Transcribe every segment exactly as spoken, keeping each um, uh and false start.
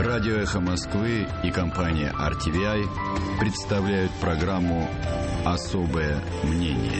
Радио «Эхо Москвы» и компания ар ти ви ай представляют программу «Особое мнение».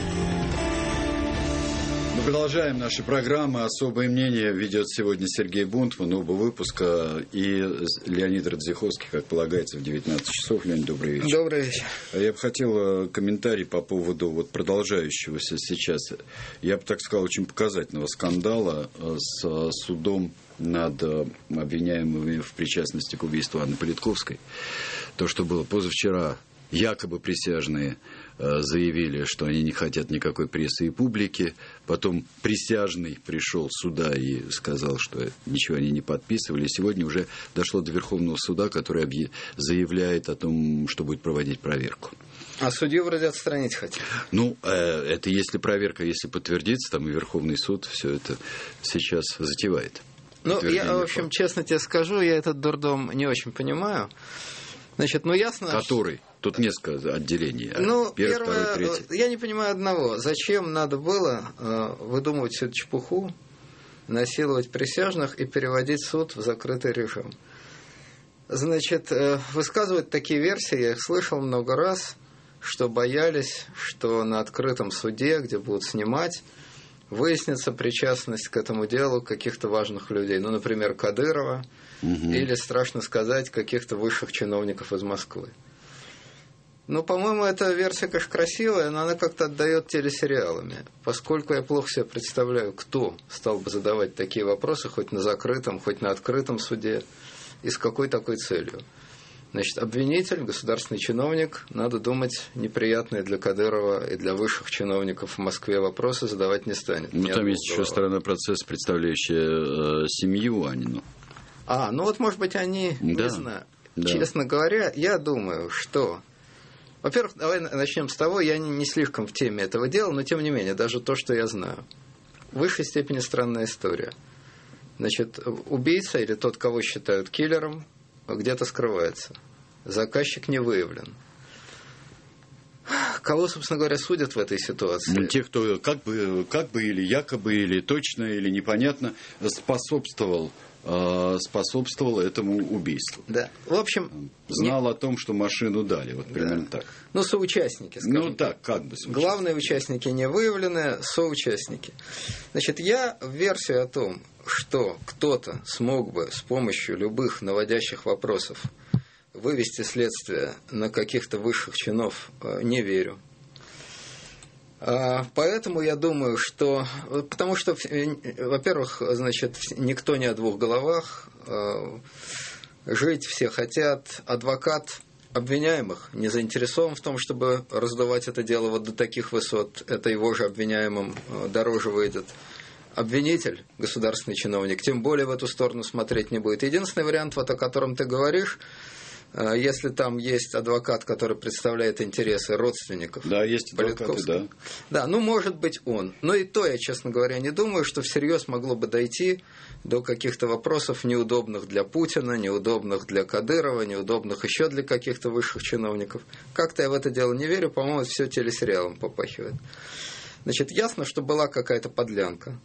Мы продолжаем наши программы. «Особое мнение» ведет сегодня Сергей Бунтман, оба выпуска, и Леонид Радзиховский, как полагается, в девятнадцать часов. Леонид, добрый вечер. Добрый вечер. Я бы хотел комментарий по поводу вот продолжающегося сейчас, я бы так сказал, очень показательного скандала с судом над обвиняемыми в причастности к убийству Анны Политковской. То, что было позавчера, якобы присяжные заявили, что они не хотят никакой прессы и публики. Потом присяжный пришел сюда и сказал, что ничего они не подписывали. Сегодня уже дошло до Верховного суда, который заявляет о том, что будет проводить проверку. А судью вроде отстранить хотят. Ну, это если проверка, если подтвердится, там и Верховный суд все это сейчас затевает. Ну, я, в общем, честно тебе скажу, я этот дурдом не очень понимаю. Значит, ну ясно... Который? Тут несколько отделений. Ну, Первый, первое, второй, третий. Я не понимаю одного. Зачем надо было э, выдумывать всю эту чепуху, насиловать присяжных и переводить суд в закрытый режим? Значит, э, высказывать такие версии, я их слышал много раз, что боялись, что на открытом суде, где будут снимать, выяснится причастность к этому делу каких-то важных людей. Ну, например, Кадырова, угу. Или, страшно сказать, каких-то высших чиновников из Москвы. Ну, по-моему, эта версия, конечно, красивая, но она как-то отдает телесериалами. Поскольку я плохо себе представляю, кто стал бы задавать такие вопросы, хоть на закрытом, хоть на открытом суде, и с какой такой целью. Значит, обвинитель, государственный чиновник, надо думать, неприятные для Кадырова и для высших чиновников в Москве вопросы задавать не станет. Ну, там есть еще сторона процесса, представляющая э, семью Анину. А, ну вот, может быть, они, да, не знаю. Да. Честно говоря, я думаю, что... Во-первых, давай начнем с того, я не, не слишком в теме этого дела, но тем не менее, даже то, что я знаю. В высшей степени странная история. Значит, убийца или тот, кого считают киллером, где-то скрывается. Заказчик не выявлен. Кого, собственно говоря, судят в этой ситуации? Ну, те, кто как бы, как бы или якобы, или точно, или непонятно способствовал, э, способствовал этому убийству. Да. В общем... Знал не... о том, что машину дали. Вот примерно да. так. Ну, соучастники, скажем. Ну, так, как бы соучастники. Главные участники не выявлены, соучастники. Значит, я в версию о том, что кто-то смог бы с помощью любых наводящих вопросов вывести следствие на каких-то высших чинов, не верю. Поэтому я думаю, что... Потому что, во-первых, значит, никто не о двух головах. Жить все хотят. Адвокат обвиняемых не заинтересован в том, чтобы раздувать это дело вот до таких высот. Это его же обвиняемым дороже выйдет. Обвинитель, государственный чиновник, тем более в эту сторону смотреть не будет. Единственный вариант, вот о котором ты говоришь, если там есть адвокат, который представляет интересы родственников. Да, есть адвокаты, да. Да, ну, может быть, он. Но и то, я, честно говоря, не думаю, что всерьез могло бы дойти до каких-то вопросов неудобных для Путина, неудобных для Кадырова, неудобных еще для каких-то высших чиновников. Как-то я в это дело не верю, по-моему, это все телесериалом попахивает. Значит, ясно, что была какая-то подлянка,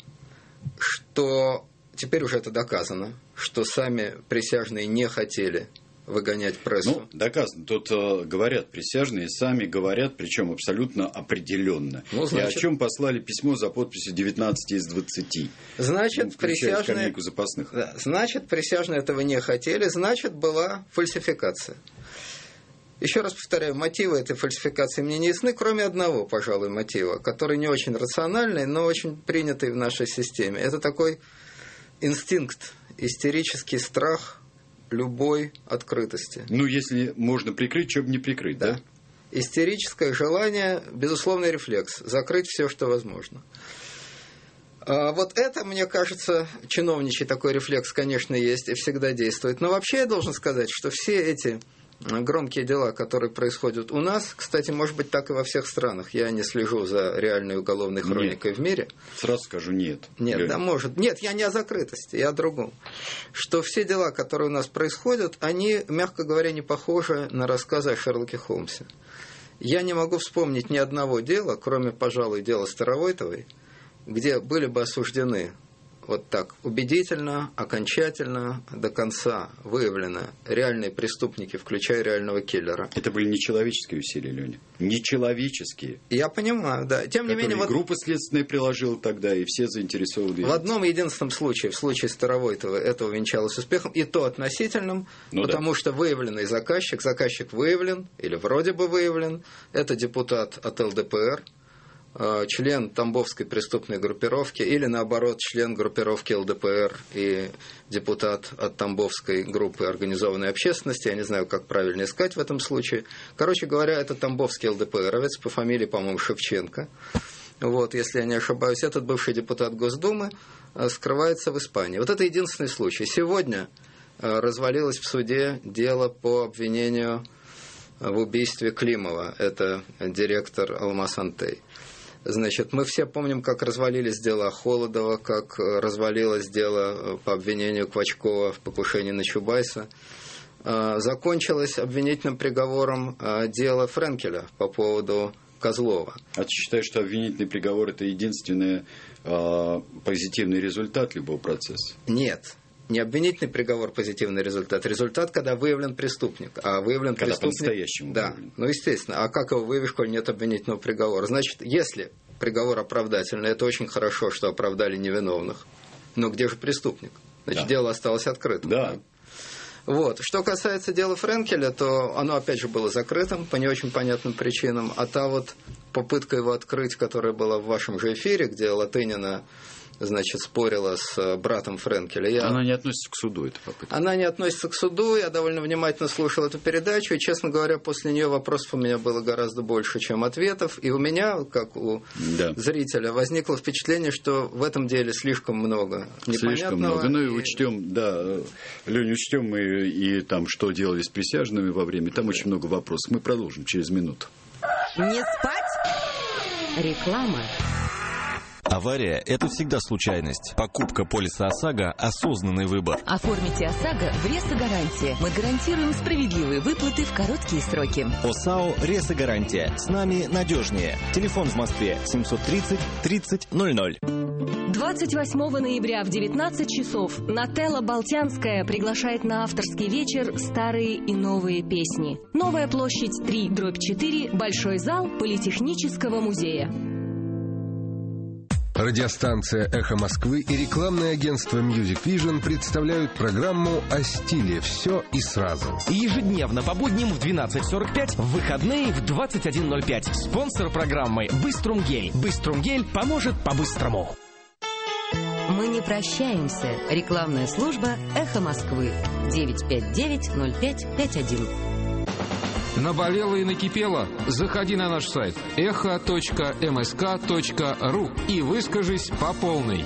что теперь уже это доказано, что сами присяжные не хотели выгонять прессу. Ну, доказано. Тут э, говорят присяжные, сами говорят, причем абсолютно определенно. Ну, значит, и о чем послали письмо за подписью девятнадцать из двадцати. Значит, ну, присяжные... запасных. Да, значит, присяжные этого не хотели, значит, была фальсификация. Еще раз повторяю, мотивы этой фальсификации мне не ясны, кроме одного, пожалуй, мотива, который не очень рациональный, но очень принятый в нашей системе. Это такой инстинкт, истерический страх любой открытости. Ну, если можно прикрыть, что бы не прикрыть, да? да? Истерическое желание, безусловный рефлекс, закрыть все, что возможно. А вот это, мне кажется, чиновничий такой рефлекс, конечно, есть и всегда действует. Но вообще я должен сказать, что все эти громкие дела, которые происходят у нас, кстати, может быть, так и во всех странах. Я не слежу за реальной уголовной хроникой нет. в мире. Сразу скажу, нет. Нет, Лёнь. да, может. Нет, я не о закрытости, я о другом. Что все дела, которые у нас происходят, они, мягко говоря, не похожи на рассказы о Шерлоке Холмсе. Я не могу вспомнить ни одного дела, кроме, пожалуй, дела Старовойтовой, где были бы осуждены вот так убедительно, окончательно, до конца выявлены реальные преступники, включая реального киллера. Это были нечеловеческие усилия, Леня. Нечеловеческие. Я понимаю, да. Тем не менее, вот группа следственная приложила тогда, и все заинтересованы. В одном единственном случае, в случае Старовойтова, это увенчалось успехом, и то относительным, ну, потому да. что выявленный заказчик, заказчик выявлен, или вроде бы выявлен, это депутат от эл дэ пэ эр, член Тамбовской преступной группировки, или наоборот, член группировки эл дэ пэ эр и депутат от Тамбовской группы организованной общественности, я не знаю, как правильно искать в этом случае. Короче говоря, это Тамбовский эл дэ пэ эровец по фамилии, по-моему, Шевченко. Вот, если я не ошибаюсь, этот бывший депутат Госдумы скрывается в Испании. Вот это единственный случай. Сегодня развалилось в суде дело по обвинению в убийстве Климова. Это директор Алмаз-Антей. Значит, мы все помним, как развалились дела Холодова, как развалилось дело по обвинению Квачкова в покушении на Чубайса. Закончилось обвинительным приговором дело Френкеля по поводу Козлова. А ты считаешь, что обвинительный приговор – это единственный позитивный результат любого процесса? Нет. Не обвинительный приговор – позитивный результат. Результат, когда выявлен преступник. А выявлен когда преступник... по-настоящему да, выявлен. Ну, естественно. А как его выявишь, коль нет обвинительного приговора? Значит, если приговор оправдательный, это очень хорошо, что оправдали невиновных. Но где же преступник? Значит, да. дело осталось открытым. Да. да? Вот. Что касается дела Френкеля, то оно, опять же, было закрытым по не очень понятным причинам. А та вот попытка его открыть, которая была в вашем же эфире, где Латынина, значит, спорила с братом Френкеля. Я... Она не относится к суду, эта попытка. Она не относится к суду. Я довольно внимательно слушал эту передачу. И, честно говоря, после нее вопросов у меня было гораздо больше, чем ответов. И у меня, как у да. зрителя, возникло впечатление, что в этом деле слишком много непонятного. Слишком много. Ну и и... учтем, да, Лёнь, учтем мы и там, что делали с присяжными во время. Там очень много вопросов. Мы продолжим через минуту. Не спать? Реклама. Авария – это всегда случайность. Покупка полиса ОСАГО – осознанный выбор. Оформите ОСАГО в Ресо-гарантия. Мы гарантируем справедливые выплаты в короткие сроки. ОСАО «Ресо-гарантия». С нами надежнее. Телефон в Москве семьсот тридцать тридцать ноль ноль. двадцать восьмого ноября в девятнадцать часов Нателла Болтянская приглашает на авторский вечер «Старые и новые песни». Новая площадь три дробь четыре, большой зал Политехнического музея. Радиостанция «Эхо Москвы» и рекламное агентство Music Vision представляют программу о стиле «Все и сразу». Ежедневно по будням в двенадцать сорок пять, в выходные в двадцать один ноль пять. Спонсор программы «Быструмгель». «Быструмгель» поможет по-быстрому. Мы не прощаемся. Рекламная служба «Эхо Москвы». девять пять девять ноль пять пять один. Наболело и накипело? Заходи на наш сайт эхо точка эм эс ка точка ру и выскажись по полной.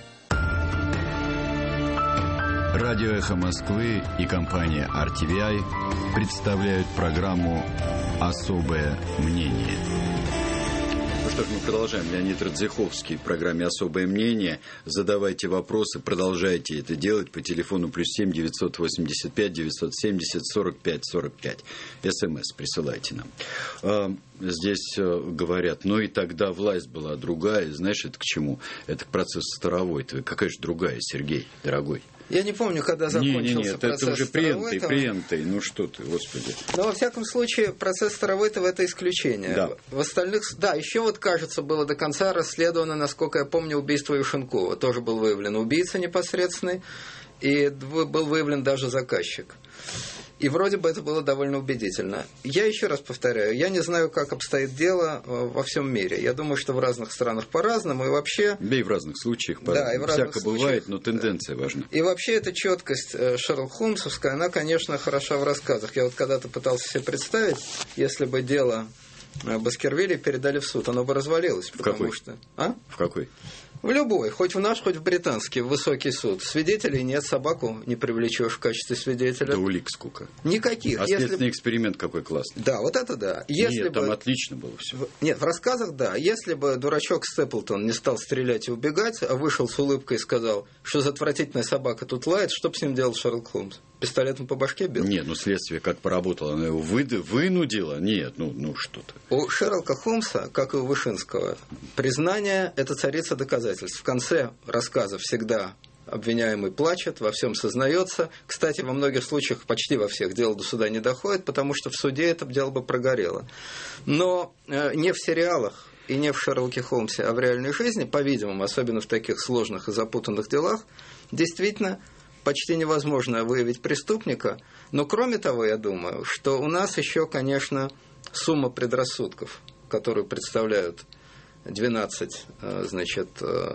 Радио «Эхо Москвы» и компания ар ти ви ай представляют программу «Особое мнение». Ну что ж, мы продолжаем. Леонид Радзиховский в программе «Особое мнение». Задавайте вопросы, продолжайте это делать по телефону плюс семь девятьсот восемьдесят пять девятьсот семьдесят сорок пять сорок пять. СМС присылайте нам. Здесь говорят, ну и тогда власть была другая. Знаешь, это к чему? Это к процессу Старовойтова. Какая же другая, Сергей, дорогой? Я не помню, когда закончился не, не, не, процесс это уже приемтый, Старовойтова. приемтый, ну что ты, господи. Но, во всяком случае, процесс Старовойтова – это исключение. Да. В остальных, да, еще вот, кажется, было до конца расследовано, насколько я помню, убийство Юшенкова. Тоже был выявлен убийца непосредственный, и был выявлен даже заказчик. И вроде бы это было довольно убедительно. Я еще раз повторяю, я не знаю, как обстоит дело во всем мире. Я думаю, что в разных странах по-разному, и вообще... Да и в разных случаях по-разному. Да, и в разных Всяко случаях, бывает, но тенденция да. важна. И вообще эта четкость Шерлок Холмсовская, она, конечно, хороша в рассказах. Я вот когда-то пытался себе представить, если бы дело Баскервилей передали в суд, оно бы развалилось. В потому какой? Что... А? В какой? В любой, хоть в наш, хоть в британский, в высокий суд. Свидетелей нет, собаку не привлечешь в качестве свидетеля. Да улик сколько. Никаких. А Если... следственный эксперимент какой классный. Да, вот это да. Если Нет, бы... там отлично было все. Нет, в рассказах да. Если бы дурачок Степлтон не стал стрелять и убегать, а вышел с улыбкой и сказал, что за отвратительная собака тут лает, что бы с ним делал Шерлок Холмс? пистолетом по башке бил? Нет, ну следствие как поработало, оно его выд... вынудило? Нет, ну, ну что-то. У Шерлока Холмса, как и у Вышинского, признание – это царица доказательств. В конце рассказа всегда обвиняемый плачет, во всем сознается. Кстати, во многих случаях, почти во всех, дело до суда не доходит, потому что в суде это дело бы прогорело. Но э, не в сериалах и не в Шерлоке Холмсе, а в реальной жизни, по-видимому, особенно в таких сложных и запутанных делах, действительно почти невозможно выявить преступника. Но кроме того, я думаю, что у нас еще, конечно, сумма предрассудков, которую представляют двенадцать, значит,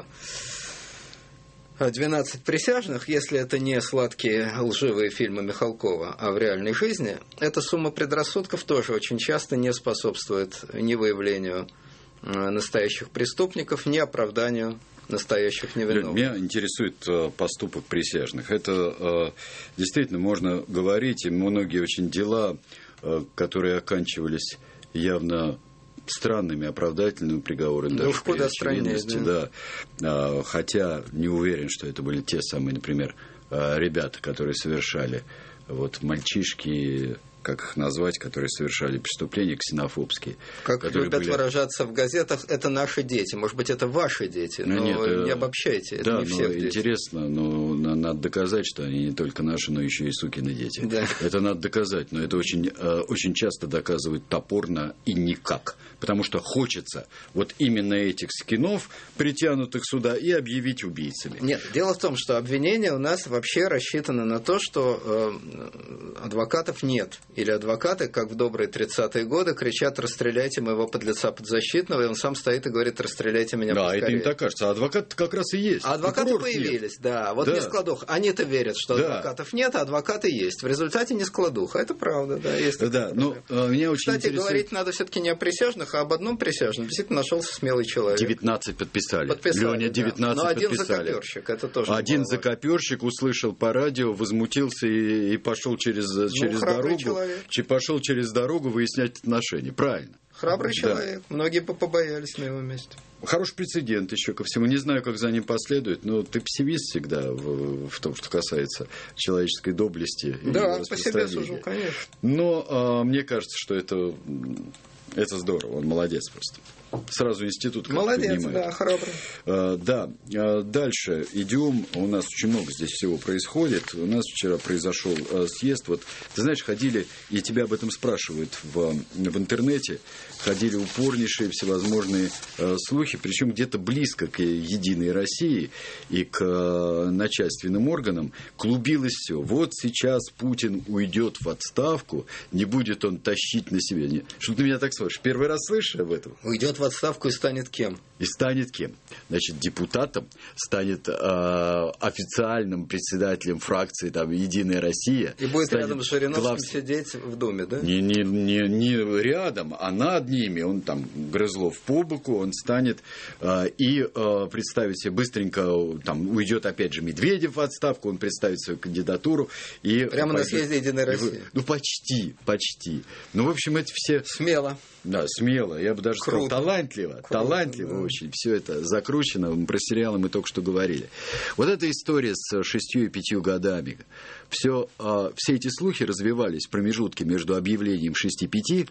двенадцать присяжных, если это не сладкие лживые фильмы Михалкова, а в реальной жизни, эта сумма предрассудков тоже очень часто не способствует ни выявлению настоящих преступников, ни оправданию настоящих невиновных. Меня интересует поступок присяжных. Это действительно можно говорить, и многие очень дела, которые оканчивались явно странными оправдательными приговорами, да даже уж куда страннее, да. Да. Хотя не уверен, что это были те самые, например, ребята, которые совершали, вот мальчишки, как их назвать, которые совершали преступления ксенофобские. Как любят были... выражаться в газетах, это наши дети. Может быть, это ваши дети, но, но нет, не обобщайте, это да, не всех дети. Интересно, но надо доказать, что они не только наши, но еще и сукины дети. Да. Это надо доказать, но это очень, очень часто доказывают топорно и никак. Потому что хочется вот именно этих скинов, притянутых сюда, и объявить убийцами. Нет, дело в том, что обвинение у нас вообще рассчитано на то, что э, адвокатов нет. Или адвокаты, как в добрые тридцатые годы, кричат: расстреляйте моего подлеца подзащитного, и он сам стоит и говорит: расстреляйте меня да, поскорее. Да, это им так кажется. А адвокаты как раз и есть. А адвокаты появились, нет. Да. Вот да. Не складуха. Они-то верят, что да. адвокатов нет, а адвокаты есть. В результате не складуха. Это правда, да. Есть да, но а, меня очень Кстати, интересует... говорить надо все-таки не о присяжных, а об одном присяжном. Действительно, нашелся смелый человек. девятнадцать подписали. подписали Леня, девятнадцать да. Но подписали. один закоперщик, это тоже Один закоперщик услышал по радио, возмутился и, и пошел через, ну, через дорогу. Человек. Пошел через дорогу выяснять отношения. Правильно. Храбрый да. человек. Многие бы побоялись на его месте. Хороший прецедент еще ко всему. Не знаю, как за ним последует, но ты пессимист всегда в, в том, что касается человеческой доблести. Да, по себе сужу, конечно. Но а, мне кажется, что это, это здорово. Он молодец просто. Сразу институт молодец, поднимает. Да, храбрый. А, да, а, дальше идем. У нас очень много здесь всего происходит. У нас вчера произошел а, съезд. Вот, ты знаешь, ходили, и тебя об этом спрашивают в, в интернете, ходили упорнейшие всевозможные а, слухи, причем где-то близко к Единой России и к а, начальственным органам клубилось все. Вот сейчас Путин уйдет в отставку, не будет он тащить на себе. Что ты меня так слышишь? Первый раз слышишь об этом? Уйдет в отставку и станет кем? И станет кем? Значит, депутатом, станет э, официальным председателем фракции там, «Единая Россия». И будет рядом с Жириновским глав... сидеть в Думе, да? Не, не, не, не рядом, а над ними. Он там Грызлов по боку, он станет э, и э, представит себе быстренько, там уйдет опять же Медведев в отставку, он представит свою кандидатуру. И прямо пойдет... на съезде «Единой России». Ну, почти, почти. Ну, в общем, это все... Смело. Да, смело. Я бы даже Круто. сказал, талантливо. Круто, талантливо да. очень. Все это закручено. Про сериалы мы только что говорили. Вот эта история с шестью и пятью годами. Все, э, все эти слухи развивались в промежутке между объявлением шести-пяти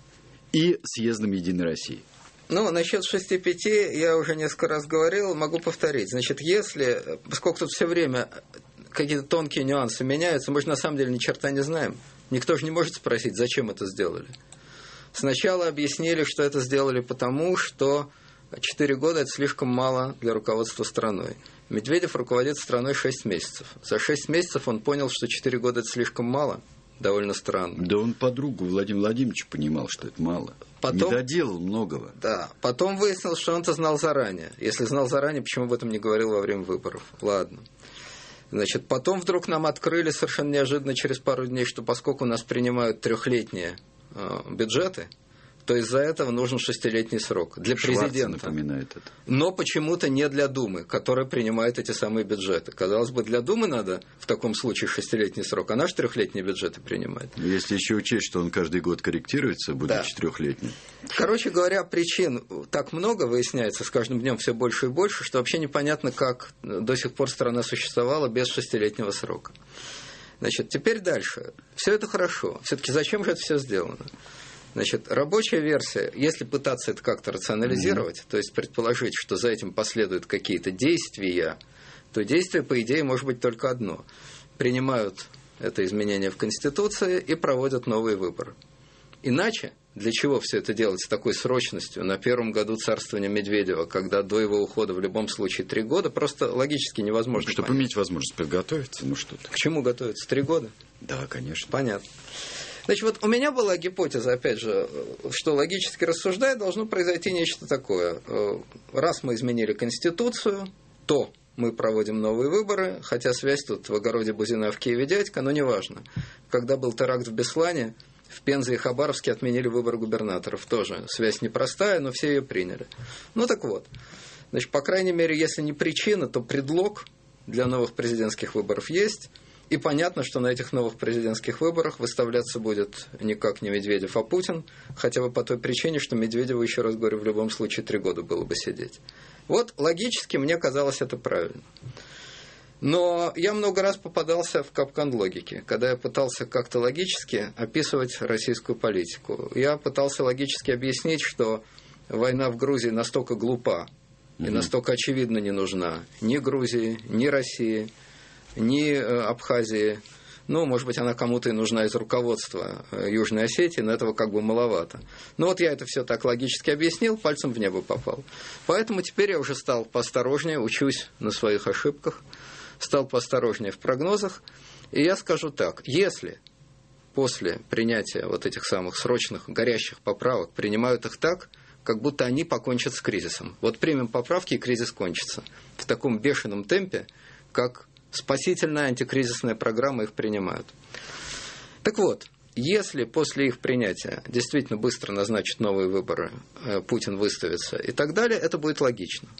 и съездом Единой России. Ну, насчет шести-пяти я уже несколько раз говорил, могу повторить. Значит, если, поскольку тут все время какие-то тонкие нюансы меняются, мы же на самом деле ни черта не знаем. Никто же не может спросить, зачем это сделали. Сначала объяснили, что это сделали потому, что четыре года – это слишком мало для руководства страной. Медведев руководит страной шесть месяцев. За шесть месяцев он понял, что четыре года – это слишком мало. Довольно странно. Да он подругу Владимира Владимировича понимал, что это мало. Потом, не доделал многого. Да. Потом выяснилось, что он-то знал заранее. Если знал заранее, почему об этом не говорил во время выборов? Ладно. Значит, потом вдруг нам открыли совершенно неожиданно через пару дней, что поскольку нас принимают трехлетние бюджеты, то из-за этого нужен шестилетний срок для Шварц президента. Напоминает это. Но почему-то не для Думы, которая принимает эти самые бюджеты. Казалось бы, для Думы надо в таком случае шестилетний срок, а наш трехлетние бюджеты принимает. Если еще учесть, что он каждый год корректируется, будет да. четырехлетний. Короче говоря, причин так много выясняется с каждым днем все больше и больше, что вообще непонятно, как до сих пор страна существовала без шестилетнего срока. Значит, теперь дальше. Все это хорошо. Все-таки зачем же это все сделано? Значит, рабочая версия, если пытаться это как-то рационализировать, mm-hmm. то есть предположить, что за этим последуют какие-то действия, то действие, по идее, может быть только одно. Принимают это изменение в Конституции и проводят новые выборы. Иначе, для чего все это делать с такой срочностью на первом году царствования Медведева, когда до его ухода в любом случае три года, просто логически невозможно. Чтобы понять. иметь возможность подготовиться, ну что-то. К чему готовиться? Три года? Да, конечно. Понятно. Значит, вот у меня была гипотеза, опять же, что логически рассуждая, должно произойти нечто такое. Раз мы изменили Конституцию, то мы проводим новые выборы, хотя связь тут в огороде Бузина, в Киеве дядька, но неважно. Когда был теракт в Беслане, в Пензе и Хабаровске отменили выборы губернаторов. Тоже связь непростая, но все ее приняли. Ну так вот. Значит, по крайней мере, если не причина, то предлог для новых президентских выборов есть. И понятно, что на этих новых президентских выборах выставляться будет никак не Медведев, а Путин, хотя бы по той причине, что Медведеву, еще раз говорю, в любом случае три года было бы сидеть. Вот логически мне казалось это правильно. Но я много раз попадался в капкан логики, когда я пытался как-то логически описывать российскую политику. Я пытался логически объяснить, что война в Грузии настолько глупа и mm-hmm. настолько очевидно не нужна ни Грузии, ни России, ни Абхазии. Ну, может быть, она кому-то и нужна из руководства Южной Осетии, но этого как бы маловато. Но вот я это все так логически объяснил, пальцем в небо попал. Поэтому теперь я уже стал поосторожнее, учусь на своих ошибках, стал поосторожнее в прогнозах. И я скажу так, если после принятия вот этих самых срочных, горящих поправок принимают их так, как будто они покончат с кризисом. Вот примем поправки, и кризис кончится. В таком бешеном темпе, как спасительная антикризисная программа их принимают. Так вот, если после их принятия действительно быстро назначат новые выборы, Путин выставится и так далее, это будет логично.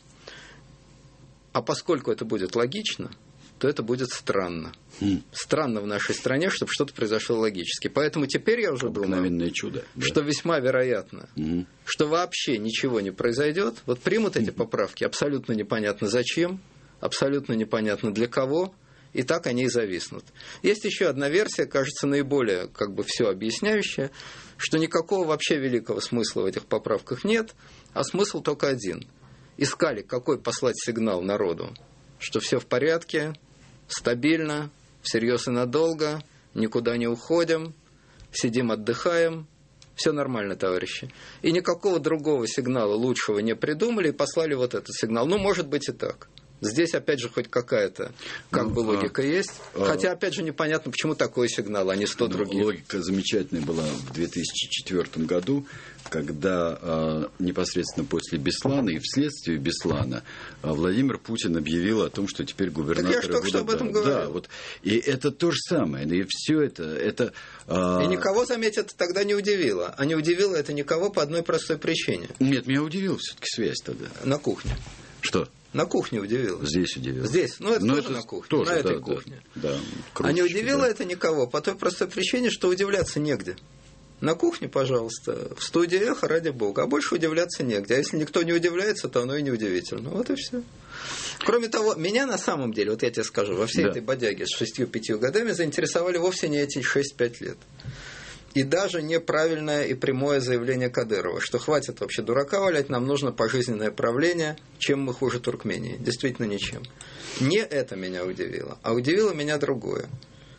А поскольку это будет логично, то это будет странно. Хм. Странно в нашей стране, чтобы что-то произошло логически. Поэтому теперь я уже думаю, чудо, да? что весьма вероятно, угу. что вообще ничего не произойдет. Вот примут эти поправки, абсолютно непонятно зачем, абсолютно непонятно для кого, и так они и зависнут. Есть еще одна версия, кажется, наиболее как бы все объясняющая, что никакого вообще великого смысла в этих поправках нет, а смысл только один. Искали, какой послать сигнал народу, что все в порядке, стабильно, всерьез и надолго, никуда не уходим, сидим, отдыхаем, все нормально, товарищи. И никакого другого сигнала лучшего не придумали и послали вот этот сигнал. Ну, может быть и так. Здесь, опять же, хоть какая-то как ну, бы логика а, есть. А, Хотя, опять же, непонятно, почему такой сигнал, а не сто ну, других. Логика замечательная была в две тысячи четвёртом году, когда а, непосредственно после Беслана и вследствие Беслана а, Владимир Путин объявил о том, что теперь губернаторы так я же только будут... что об этом да, говорил. Да, вот, и это то же самое. И все это... это а... И никого, заметь, это тогда не удивило. А не удивило это никого по одной простой причине. Нет, меня удивила все-таки связь тогда. На кухне. Что? На кухне удивило. Здесь удивило. Здесь, ну это Но тоже это на кухне, тоже, на этой да, кухне. Да, да, а не удивило да. это никого по той простой причине, что удивляться негде. На кухне, пожалуйста, в студии «Эхо», ради бога, а больше удивляться негде. А если никто не удивляется, то оно и не удивительно. Вот и все. Кроме того, меня на самом деле, вот я тебе скажу, во всей да. этой бодяге с шестью-пятью годами заинтересовали вовсе не эти шесть-пять лет. И даже неправильное и прямое заявление Кадырова, что хватит вообще дурака валять, нам нужно пожизненное правление, чем мы хуже Туркмении. Действительно ничем. Не это меня удивило, а удивило меня другое.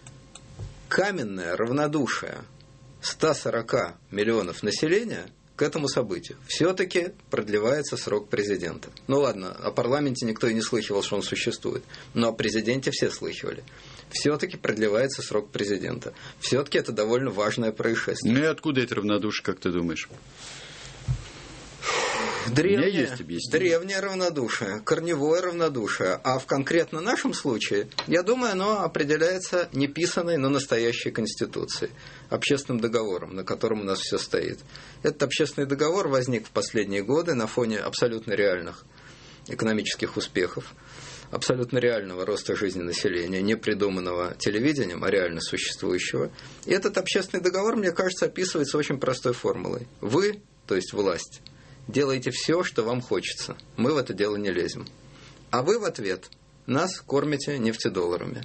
Каменное равнодушие ста сорока миллионов населения к этому событию. Все-таки продлевается срок президента. Ну ладно, о парламенте никто и не слыхивал, что он существует, но о президенте все слыхивали. Все-таки продлевается срок президента. Все-таки это довольно важное происшествие. Ну и откуда это равнодушие, как ты думаешь? Древнее, есть древнее равнодушие, корневое равнодушие. А в конкретно нашем случае, я думаю, оно определяется не писаной, но настоящей Конституцией, общественным договором, на котором у нас все стоит. Этот общественный договор возник в последние годы на фоне абсолютно реальных экономических успехов, абсолютно реального роста жизни населения, не придуманного телевидением, а реально существующего. И этот общественный договор, мне кажется, описывается очень простой формулой. Вы, то есть власть, делаете все, что вам хочется. Мы в это дело не лезем. А вы в ответ нас кормите нефтедолларами.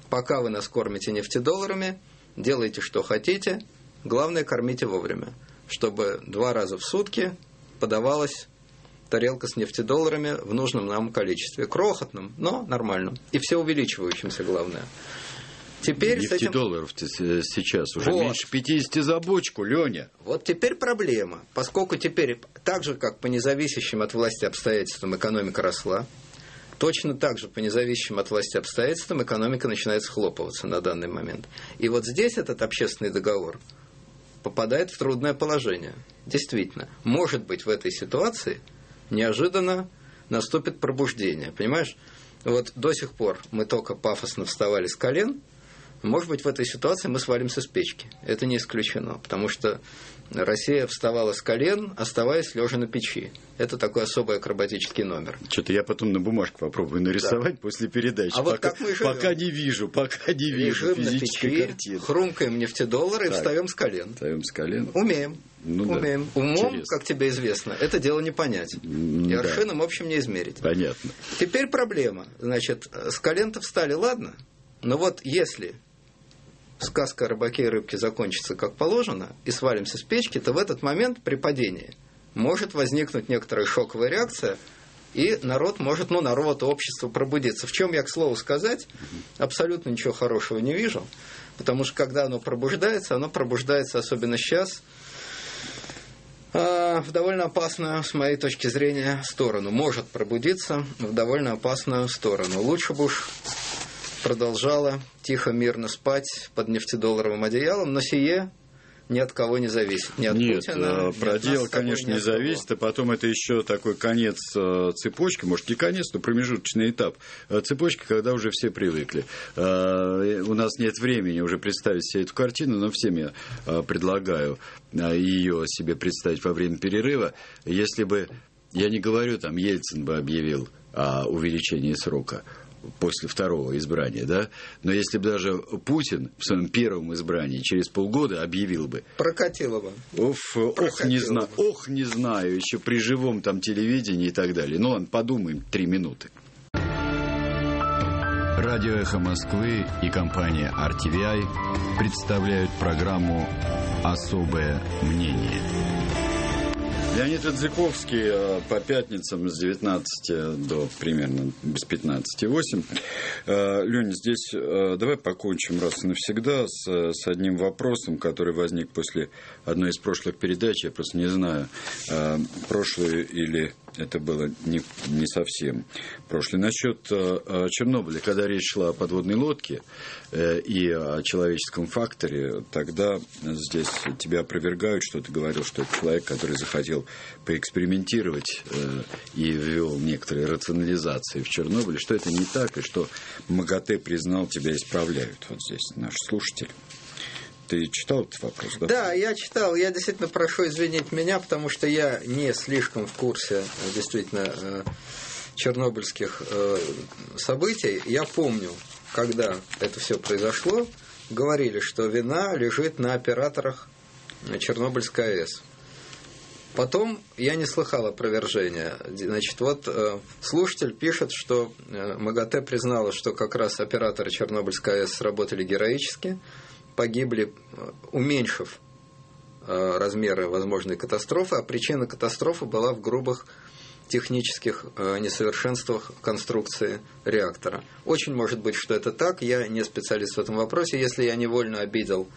пока вы нас кормите нефтедолларами, делайте, что хотите, главное, кормите вовремя, чтобы два раза в сутки подавалась тарелка с нефтедолларами в нужном нам количестве. Крохотном, но нормальном. И все увеличивающимся, главное. Теперь нефтедолларов-то этим... сейчас уже вот. меньше пятидесяти за бочку, Леня. Вот теперь проблема. Поскольку теперь, так же, как по независящим от власти обстоятельствам экономика росла, точно так же по независящим от власти обстоятельствам экономика начинает схлопываться на данный момент. И вот здесь этот общественный договор попадает в трудное положение. Действительно, может быть, в этой ситуации неожиданно наступит пробуждение. Понимаешь? Вот до сих пор мы только пафосно вставали с колен. Может быть, в этой ситуации мы свалимся с печки. Это не исключено, потому что Россия вставала с колен, оставаясь лежа на печи. Это такой особый акробатический номер. Что-то я потом на бумажке попробую нарисовать, да, после передачи. А пока, вот как мы живем? Пока не вижу, пока не вижу Лежим физической на печи, картины. Хрумкаем нефтедоллары и так, встаем с колен. Встаем с колен. Умеем. Ну, Умеем. Да. Умом, Интересно. как тебе известно, это дело не понять. И да. аршином, в общем, не измерить. Понятно. Теперь проблема. Значит, с колен-то встали, ладно, но вот если сказка о рыбаке и рыбке закончится как положено, и свалимся с печки, то в этот момент при падении может возникнуть некоторая шоковая реакция, и народ может, ну, народ, общество пробудиться. В чем я, к слову сказать, абсолютно ничего хорошего не вижу, потому что когда оно пробуждается, оно пробуждается, особенно сейчас, в довольно опасную, с моей точки зрения, сторону. Может пробудиться в довольно опасную сторону. Лучше бы уж продолжала тихо, мирно спать под нефтедолларовым одеялом, но сие ни от кого не зависит. Ни от Нет, Путина, про дело, конечно, не зависит, а потом это еще такой конец цепочки, может, не конец, но промежуточный этап цепочки, когда уже все привыкли. У нас нет времени уже представить себе эту картину, но всем я предлагаю ее себе представить во время перерыва. Если бы, я не говорю, там, Ельцин бы объявил о увеличении срока после второго избрания, да, но если бы даже Путин в своем первом избрании через полгода объявил бы... Прокатило бы. Ох, ох, не знаю, ох, не знаю, еще при живом там телевидении и так далее. Ну ладно, подумаем, три минуты. Радио «Эхо Москвы» и компания ар ти ви ай представляют программу «Особое мнение». Леонид Радзиковский по пятницам с девятнадцати до примерно без пятнадцати восемь. Леня, здесь давай покончим раз и навсегда с, с одним вопросом, который возник после одной из прошлых передач. Я просто не знаю, прошлую или это было не, не совсем прошлое. Насчет Чернобыля, когда речь шла о подводной лодке и о человеческом факторе, тогда здесь тебя опровергают, что ты говорил, что это человек, который захотел поэкспериментировать и ввел некоторые рационализации в Чернобыле, что это не так, и что МАГАТЭ признал, тебя исправляют. Вот здесь наш слушатель. Ты читал этот вопрос, да? Да, я читал. Я действительно прошу извинить меня, потому что я не слишком в курсе действительно чернобыльских событий. Я помню, когда это все произошло, говорили, что вина лежит на операторах Чернобыльской АЭС. Потом я не слыхал опровержения. Значит, вот слушатель пишет, что МАГАТЭ признало, что как раз операторы Чернобыльской АЭС сработали героически, погибли, уменьшив размеры возможной катастрофы, а причина катастрофы была в грубых технических несовершенствах конструкции реактора. Очень может быть, что это так, я не специалист в этом вопросе. Если я невольно обидел,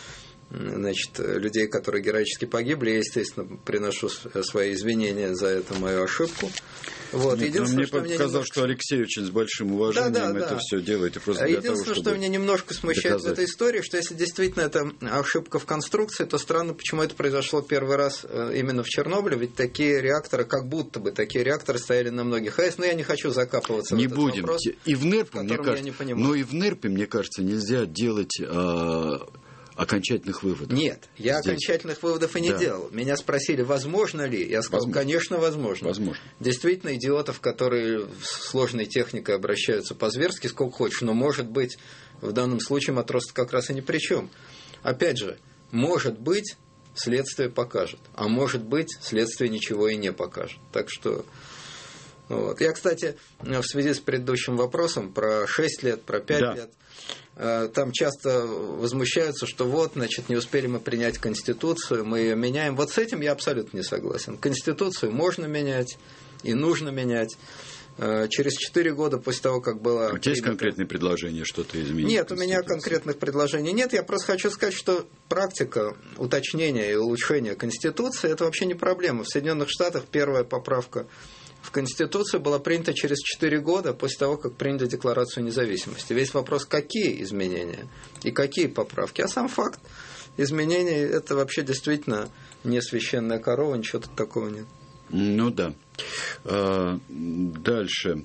значит, людей, которые героически погибли, я, естественно, приношу свои извинения за эту мою ошибку. Вот. Нет, Единственное, мне что показалось, немножко... что Алексей очень с большим уважением да, да, это да. все делает. И просто для Единственное, того, чтобы что меня немножко смущает доказать. в этой истории, что если действительно это ошибка в конструкции, то странно, почему это произошло первый раз именно в Чернобыле, ведь такие реакторы, как будто бы такие реакторы стояли на многих АЭС, но я не хочу закапываться не в этот будем. вопрос, И в НЭРПе, в мне кажется, я не но и в НЭРПе, мне кажется, нельзя делать э, окончательных выводов. Нет, я Здесь. окончательных выводов и не да. делал. Меня спросили, возможно ли? Я сказал, возможно. конечно, возможно. возможно. Действительно, идиотов, которые с сложной техникой обращаются по-зверски, сколько хочешь, но, может быть, в данном случае матрос как раз и ни при чем. Опять же, может быть, следствие покажет, а может быть, следствие ничего и не покажет. Так что Вот. Я, кстати, в связи с предыдущим вопросом про шесть лет, про пять да. лет, там часто возмущаются, что вот, значит, не успели мы принять Конституцию, мы ее меняем. Вот с этим я абсолютно не согласен. Конституцию можно менять и нужно менять. Через четыре года после того, как было... У тебя есть конкретные предложения, что-то изменить? Нет, у меня конкретных предложений нет. Я просто хочу сказать, что практика уточнения и улучшения Конституции – это вообще не проблема. В Соединенных Штатах первая поправка в Конституцию была принята через четыре года после того, как приняли Декларацию независимости. Весь вопрос, какие изменения и какие поправки. А сам факт изменений – это вообще действительно не священная корова, ничего тут такого нет. Ну да. Дальше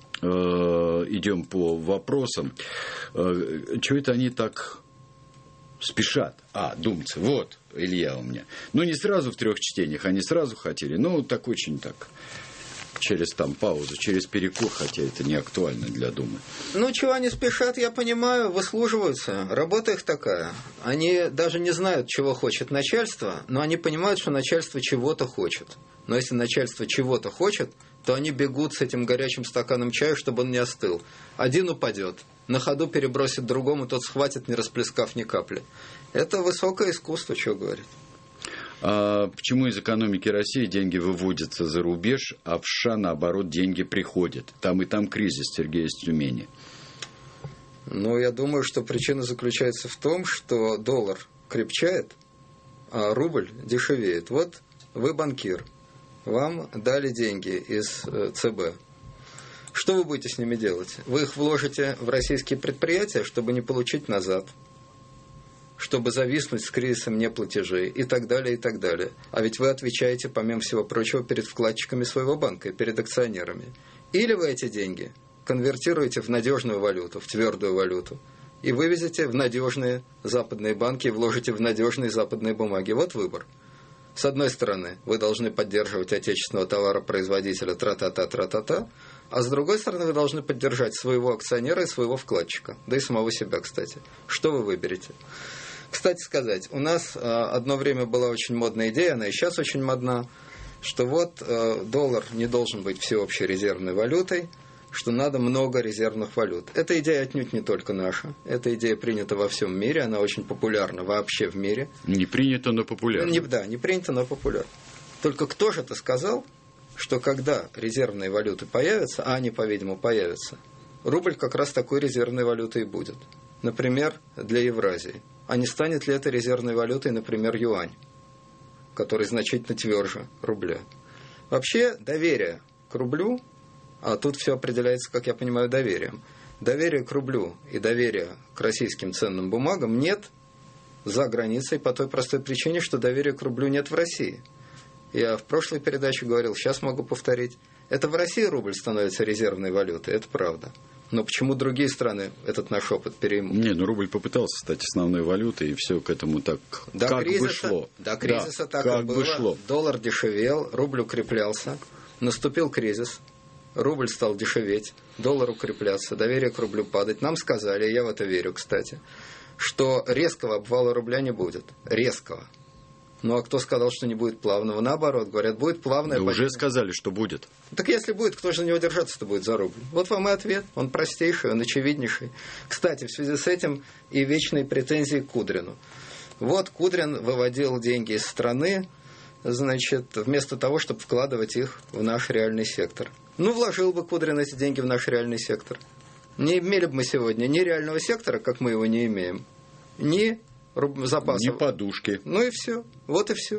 идем по вопросам. Чего это они так спешат? А, думцы. Вот, Илья у меня. Ну, не сразу в трех чтениях, они сразу хотели. Ну, так очень так. Через там паузу, через перекур, хотя это не актуально для Думы. Ну, чего они спешат, я понимаю, выслуживаются. Работа их такая. Они даже не знают, чего хочет начальство, но они понимают, что начальство чего-то хочет. Но если начальство чего-то хочет, то они бегут с этим горячим стаканом чая, чтобы он не остыл. Один упадет, на ходу перебросит другому, тот схватит, не расплескав ни капли. Это высокое искусство, что говорит. А почему из экономики России деньги выводятся за рубеж, а в США, наоборот, деньги приходят? Там и там кризис, Сергей из Тюмени. Ну, я думаю, что причина заключается в том, что доллар крепчает, а рубль дешевеет. Вот вы банкир, вам дали деньги из ЦБ. Что вы будете с ними делать? Вы их вложите в российские предприятия, чтобы не получить назад, чтобы зависнуть с кризисом неплатежей и так далее, и так далее. А ведь вы отвечаете, помимо всего прочего, перед вкладчиками своего банка и перед акционерами. Или вы эти деньги конвертируете в надежную валюту, в твердую валюту, и вывезете в надежные западные банки и вложите в надежные западные бумаги. Вот выбор. С одной стороны, вы должны поддерживать отечественного товаропроизводителя тра-та-та, тра-та-та, а с другой стороны, вы должны поддержать своего акционера и своего вкладчика, да и самого себя, кстати. Что вы выберете? Кстати сказать, у нас одно время была очень модная идея, она и сейчас очень модна, что вот доллар не должен быть всеобщей резервной валютой, что надо много резервных валют. Эта идея отнюдь не только наша. Эта идея принята во всем мире, она очень популярна вообще в мире. Не принята, но популярна. Не, да, не принята, но популярна. Только кто же это сказал, что когда резервные валюты появятся, а они, по-видимому, появятся, рубль как раз такой резервной валютой и будет. Например, для Евразии. А не станет ли это резервной валютой, например, юань, который значительно тверже рубля? Вообще, доверие к рублю, а тут все определяется, как я понимаю, доверием. Доверие к рублю и доверие к российским ценным бумагам нет за границей по той простой причине, что доверия к рублю нет в России. Я в прошлой передаче говорил, сейчас могу повторить. Это в России рубль становится резервной валютой, это правда. Но почему другие страны этот наш опыт переймут? Не, ну рубль попытался стать основной валютой, и все к этому так до как кризиса, бы шло. До кризиса да, так как и было. Бы шло. Доллар дешевел, рубль укреплялся. Наступил кризис, рубль стал дешеветь, доллар укрепляться, доверие к рублю падать. Нам сказали, я в это верю, кстати, что резкого обвала рубля не будет. Резкого. Ну, а кто сказал, что не будет плавного? Наоборот, говорят, будет плавное. Да уже сказали, что будет. Так если будет, кто же на него держаться-то будет за рубль? Вот вам и ответ. Он простейший, он очевиднейший. Кстати, в связи с этим и вечные претензии к Кудрину. Вот Кудрин выводил деньги из страны, значит, вместо того, чтобы вкладывать их в наш реальный сектор. Ну, вложил бы Кудрин эти деньги в наш реальный сектор. Не имели бы мы сегодня ни реального сектора, как мы его не имеем, ни запасов. Не подушки. Ну и все. Вот и все.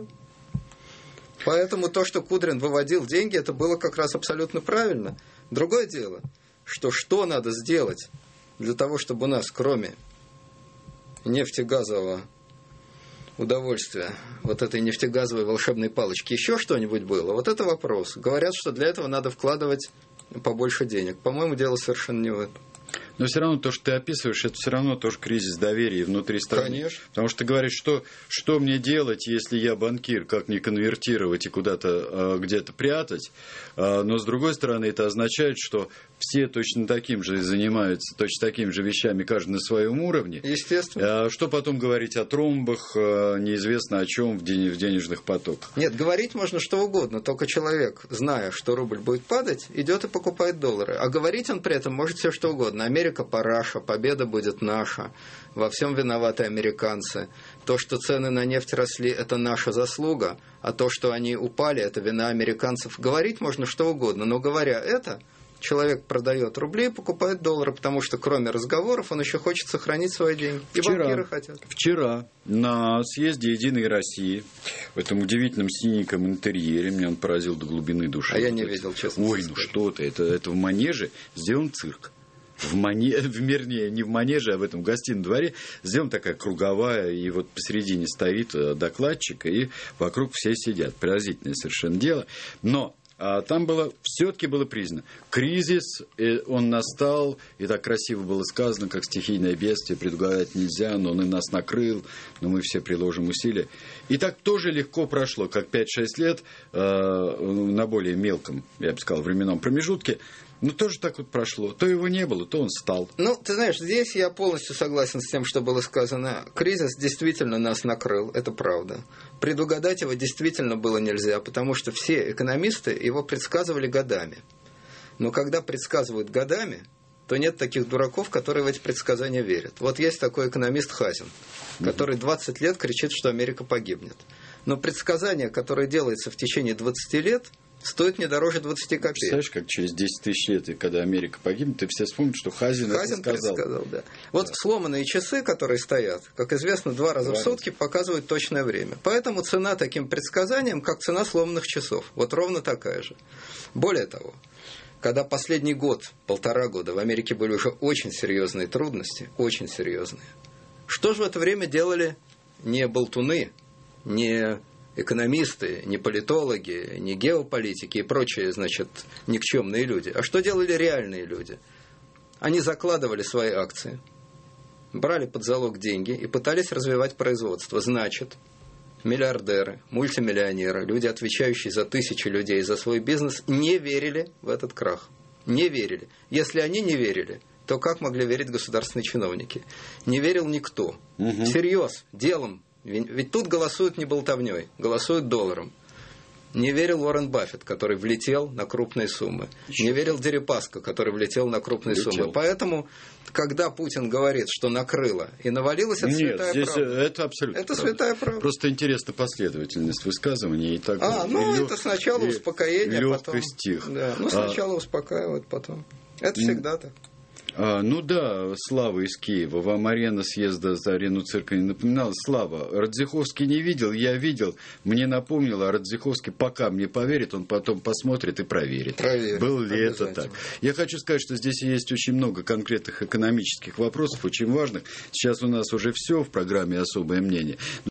Поэтому то, что Кудрин выводил деньги, это было как раз абсолютно правильно. Другое дело, что что надо сделать для того, чтобы у нас, кроме нефтегазового удовольствия, вот этой нефтегазовой волшебной палочки, еще что-нибудь было? Вот это вопрос. Говорят, что для этого надо вкладывать побольше денег. По-моему, дело совершенно не в этом. Но все равно то, что ты описываешь, это все равно тоже кризис доверия внутри страны. Конечно. Потому что ты говоришь, что, что мне делать, если я банкир, как не конвертировать и куда-то э, где-то прятать. Э, но с другой стороны, это означает, что все точно таким же занимаются, точно такими же вещами, каждый на своем уровне. Естественно. Что потом говорить о тромбах, неизвестно о чем в денежных потоках. Нет, говорить можно что угодно, только человек, зная, что рубль будет падать, идет и покупает доллары. А говорить он при этом может все что угодно. Америка параша, победа будет наша, во всем виноваты американцы. То, что цены на нефть росли, это наша заслуга, а то, что они упали, это вина американцев. Говорить можно что угодно, но говоря это, человек продает рубли и покупает доллары, потому что кроме разговоров он еще хочет сохранить свои деньги. И вчера, банкиры хотят. Вчера на съезде «Единой России» в этом удивительном синеньком интерьере, меня он поразил до глубины души. А я не видел, честно. Ой, ну что ты, это, это в манеже сделан цирк. В мане... Вернее, не в манеже, а в этом гостином дворе сделана такая круговая, и вот посередине стоит докладчик, и вокруг все сидят. Поразительное совершенно дело. Но А там было, все-таки было признано, кризис, он настал, и так красиво было сказано, как стихийное бедствие, предугадать нельзя, но он и нас накрыл, но мы все приложим усилия. И так тоже легко прошло, как пять-шесть лет э, на более мелком, я бы сказал, временном промежутке. Ну, тоже так вот прошло. То его не было, то он стал. Ну, ты знаешь, здесь я полностью согласен с тем, что было сказано. Кризис действительно нас накрыл, это правда. Предугадать его действительно было нельзя, потому что все экономисты его предсказывали годами. Но когда предсказывают годами, то нет таких дураков, которые в эти предсказания верят. Вот есть такой экономист Хазин, который двадцать лет кричит, что Америка погибнет. Но предсказание, которое делается в течение двадцати лет, стоит не дороже двадцати копеек. Представляешь, как через десять тысяч лет, и когда Америка погибнет, ты все вспомнят, что Хазин, Хазин это сказал. предсказал, да. Вот да. Сломанные часы, которые стоят, как известно, два раза два в сутки раза. Показывают точное время. Поэтому цена таким предсказаниям, как цена сломанных часов. Вот ровно такая же. Более того, когда последний год, полтора года в Америке были уже очень серьезные трудности, очень серьезные, что же в это время делали не болтуны, не экономисты, не политологи, не геополитики и прочие, значит, никчемные люди. А что делали реальные люди? Они закладывали свои акции, брали под залог деньги и пытались развивать производство. Значит, миллиардеры, мультимиллионеры, люди, отвечающие за тысячи людей, за свой бизнес, не верили в этот крах. Не верили. Если они не верили, то как могли верить государственные чиновники? Не верил никто. Угу. Всерьез, делом. Ведь тут голосуют не болтовней, голосуют долларом. Не верил Уоррен Баффет, который влетел на крупные суммы. Не верил Дерипаска, который влетел на крупные влетел. суммы. Поэтому, когда Путин говорит, что накрыло и навалилось, это Нет, святая здесь правда. Это абсолютно Это правда. святая правда. Просто интересна последовательность высказываний. И так а, ну и это лег... сначала и успокоение, а потом... стих. Да, ну сначала а... успокаивают, потом. Это всегда так. А, ну да, Слава из Киева. Вам арена съезда за арену цирка не напоминала. Слава, Радзиховский не видел, я видел. Мне напомнило, а Радзиховский пока мне поверит, он потом посмотрит и проверит. Проверит. Был ли это так. Я хочу сказать, что здесь есть очень много конкретных экономических вопросов, очень важных. Сейчас у нас уже все в программе «Особое мнение».